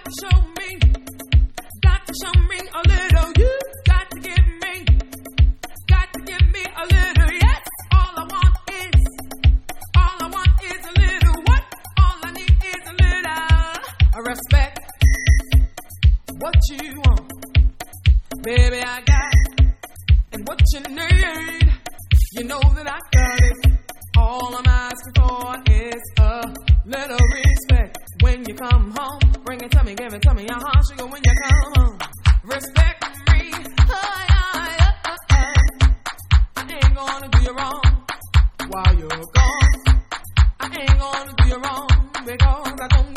to show me a little. You got to give me a little. Yes, all I want is a little. What? All I need is a little respect. What you want, baby, I got it. And what you need, you know that I got it. All I'm asking for is a little respect. When you come home, bring it to me, give it to me. Sugar, when you come home, respect me. I ain't gonna do you wrong while you're gone. I ain't gonna do you wrong because I don't